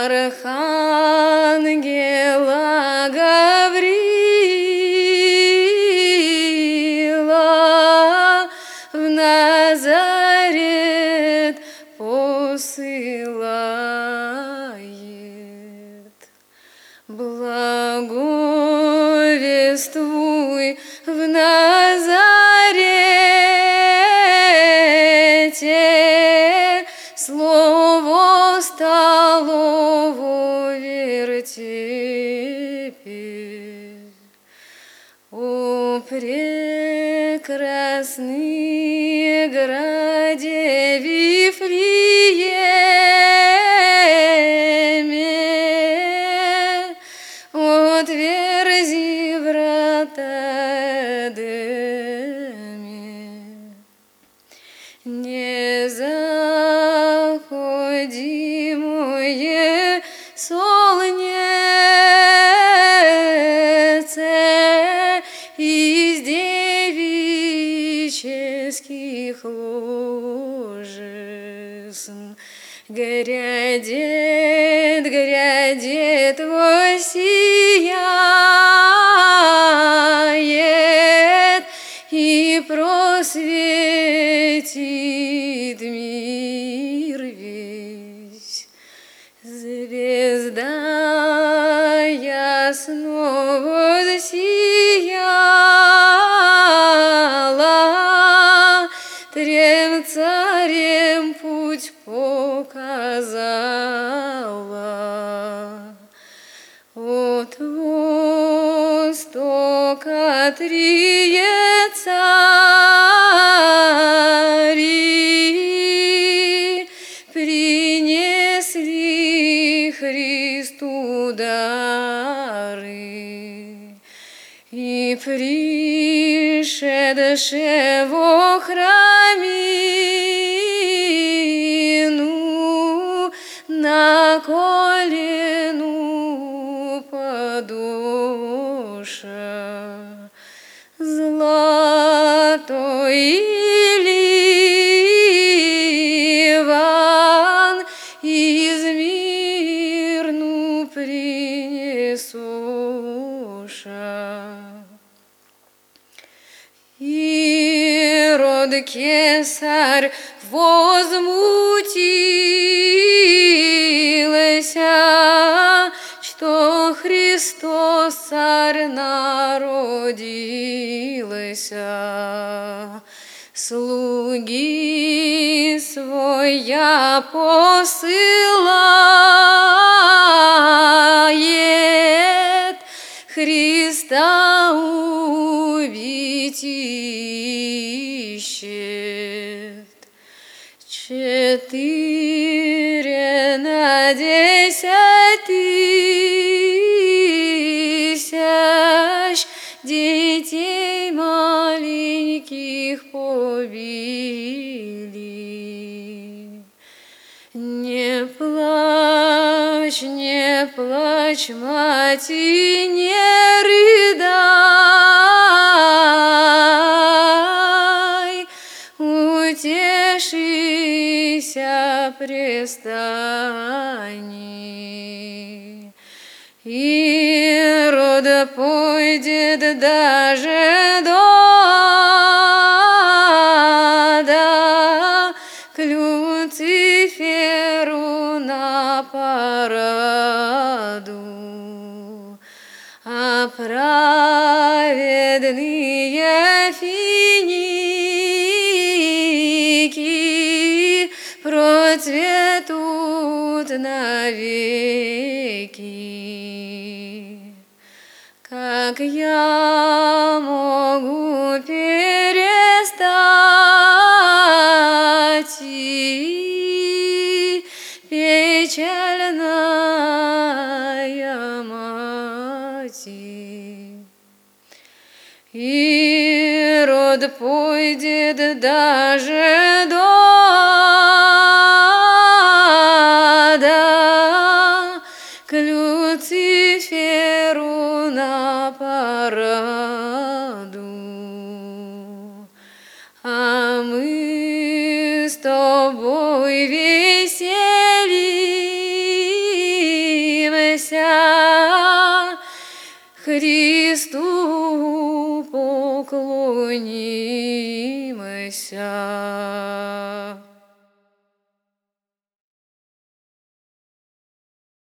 архангела Гавриила в Назарет посылает. Благовествуй в Назарете, слово стало во вертепе. О прекрасный граде Вифлееме, отверзи врата Эдеме. Незаходимое солнце из девических ложес грядет, воссияет и просветит мир весь. Звезда ясно воссияла, трем царем путь показала. От востока трие цари принесли Христу дары, и пришедше во храмину на колену подоша золотой ливан из Мирну принесоша. Ирод кесарь возмутился, что Христос царь народился. Слуги своя посылает Христа убить ищет. 4 на 10 тысяч детей маленьких побили. Не плачь, мать, и не рыдай, утешися, престани. Ирод пойдет даже до ада к Люциферу на параду, а праведные финики процветут навеки. Как я могу перестать печальная мать? Ирод пойдет даже до ада к Люциферу на параду, а мы с тобой весели Христу поклонимся.